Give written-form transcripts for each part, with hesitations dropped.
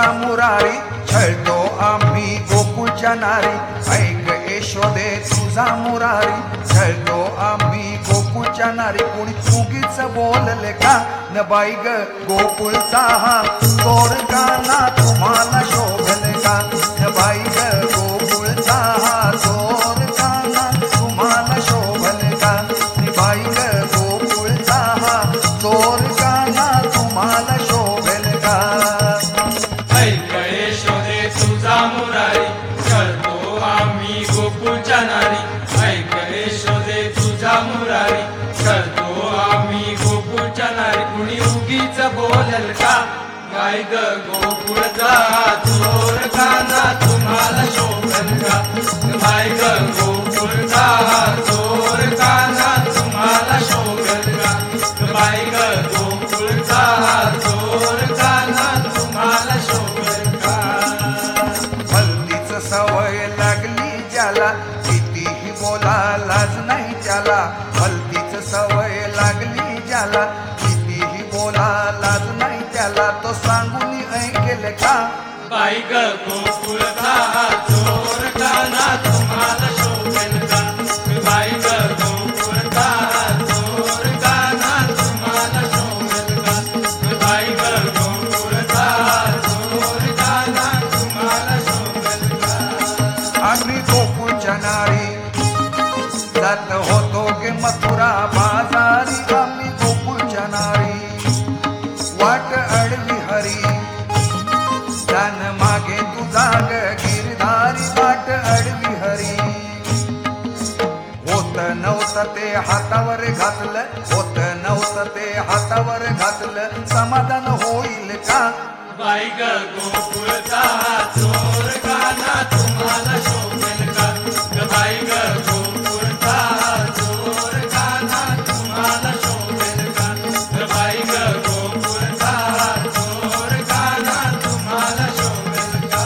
मुरारी छळतो आम्ही गोकुळच्या नारी ऐक यशोदे तुझा मुरारी छळतो आम्ही गोकुळच्या नारी कोणी चुकीच बोलले का न बाई ग गोकुळचा हा चोर काना तुम्हाला शोभले का न बाई ग गोकुळचा हा चोर काना तुम्हाला शोभले का न बाई ग गोकुळचा हा चोर काना तुम्हाला शोभले का ऐक यशोदे तुझा मुरारी छळतो आम्ही गोकुळच्या नारी ऐक यशोदे तुझा मुरारी छळतो आम्ही गोकुळच्या नारी कुणी उगीच बोलल का काय ग गोकुळचा चोर काना तुम्हाला शोभल का काय ग गोकुळचा चोर काना तुम्हाला शोभल का काय ग गोकुळचा चोर काना तुम्हाला शोभल का भलतीच सवय लागली ज्याला कितीही बोला लाज नाही त्याला भलतीच सवय लागली ज्याला कितीही बोला लाज नाही त्याला तो सांगून ऐकेल का बाई ग गोकुळचा चोर काना तुम्हाला शोभेल का बाई ग गोकुळचा चोर काना तुम्हाला शोभेल का बाई ग गोकुळचा चोर काना तुम्हाला शोभेल का आम्ही गोकुळच्या नारी जात होतो गे मथुरा बाजारी आम्ही गोकुळच्या नारी वाट अडवी हरी जान मागे तुझा ग गिरधारी वाट अडवी हरी होत नव्हतं ते हातावर घातलं होत नव्हतं ते हातावर घातलं समाधान होईल का बाई ग गोकुळचा चोर काना तुम्हाला शोभेल का बाई ग गोकुळचा चोर काना तुम्हाला शोभेल का बाई ग गोकुळचा चोर काना तुम्हाला शोभेल का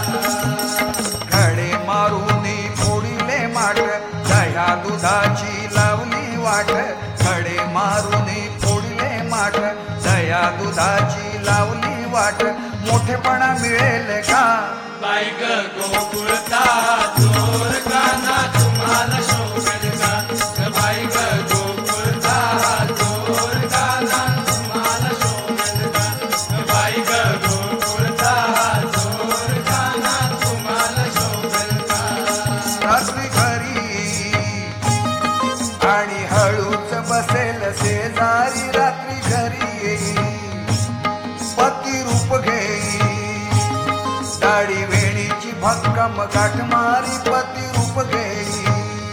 खडे मारून फोडिले माठ दह्या दुधाची लावली वाट खडे मारून फोडिले माठ दह्या दुधाची लावली वाट मोठेपणा मिळेल का बाई ग गोकुळचा चोर काना तुम्हाला शोभेल का बाई ग गोकुळचा चोर काना तुम्हाला शोभेल का बाई ग गोकुळचा चोर काना तुम्हाला शोभेल का रात्री घरी आणि हळूच बसेल शेजारी रात्री घरी येई पती रूप घेई दाढी वेणीची भक्कम गाठ मारी पती रूप घेई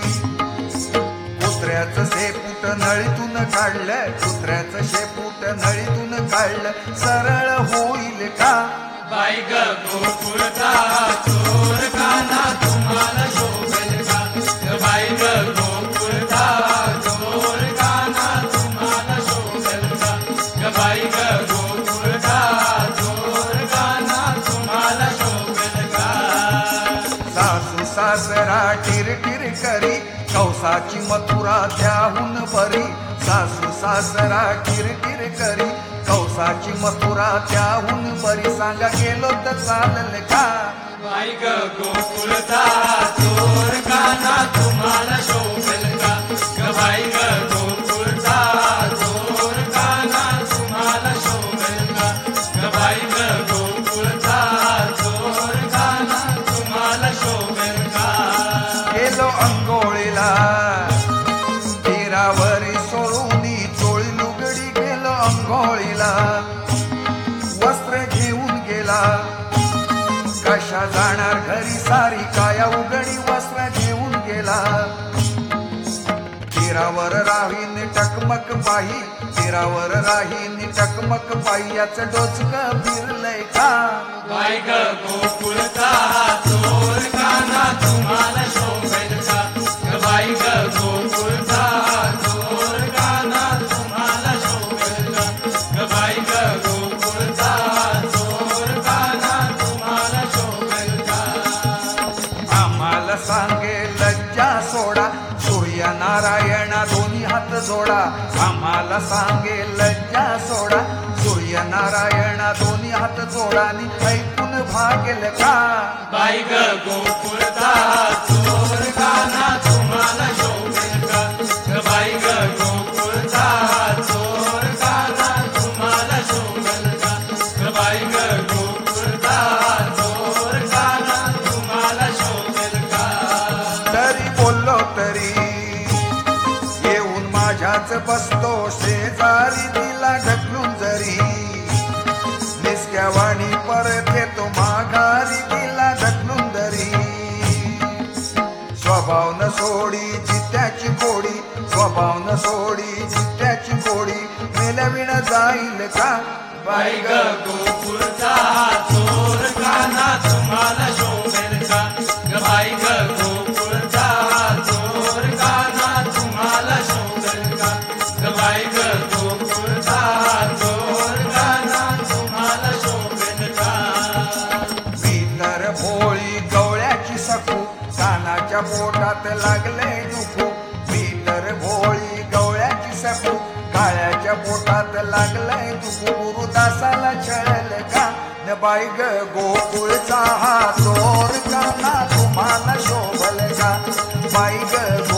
कुत्र्याचं शेपूट नळीतून काढलं कुत्र्याचं शेपूट नळीतून काढलं सरळ होईल का बाई ग गोकुळचा चोर काना तुम्हाला शोभेल का बाई ग गोकुळचा चोर काना तुम्हाला शोभेल का बाई ग गोकुळचा चोर काना तुम्हाला शोभेल का सासू सासरा टिरटिर करी कौसाची मथुरा त्याहून बरी सासू सासरा टिरटिर करी कौसाची मथुरा त्याहून बरी सांगा गेलो तर चालल का बाई ग गोकुळचा चोर काना तुम्हाला शोभेल का बाई ग गोकुळचा चोर काना तुम्हाला शोभेल का बाई ग गोकुळचा चोर काना तुम्हाला शोभेल का गेलो अंघोळीला तीरावरी सोळूनी चोळी लुगडी गेलो अंघोळीला वस्त्र घेऊन गेला कशा जाणार घरी सारी काया उघडी वस्त्र घेऊन गेला तीरावर राहीन टकमक पाही तीरावर राहीन टकमक पाही याच डोचक फिरलंय का बाई ग गोकुळचा चोर काना तुम्हाला शोभेल का बाई ग गोकुळचा चोर काना तुम्हाला शोभेल का बाई ग गोकुळचा चोर काना तुम्हाला शोभेल का आम्हाला सांगे लज्जा सोडा सूर्यनारायणा दोन्ही हात जोडा आम्हाला सांगे लज्जा सोडा सूर्यनारायणा दोन्ही हात जोडा आणि ऐकून भागेल का बाई ग गोकुळचा चोर काना तुम्हाला शोभेल का ग बाई ग गोकुळचा चोर काना तुम्हाला शोभेल का ग बाई ग गोकुळचा चोर काना तुम्हाला शोभेल का तरी बोललो तरी येऊन माझ्याच बसतो शेजारी तिला ढकलून जरी निस्क्यावाणी परत येतो माघारी तिला ढकलून दरी स्वभाव न सोडी जित्याची गोडी स्वभाव न सोडी जित्याची गोडी मेलविण जाईल का बाई ग गोकुळचा चोर काना तुम्हाला शोभेल का ग बाई ग गोकुळचा चोर काना तुम्हाला शोभेल का ग बाई ग गोकुळचा चोर काना तुम्हाला शोभेल का मी तर भोळी गवळ्याची सकू कानाच्या पोटात लागले दुखू मी तर भोळी गवळ्याची सकू काळ्याच्या पोटात लागलंय दुखू गुरुदासाला छळल का न बाई ग गोकुळचा हा चोर काना तुम्हाला शोभल का बाई ग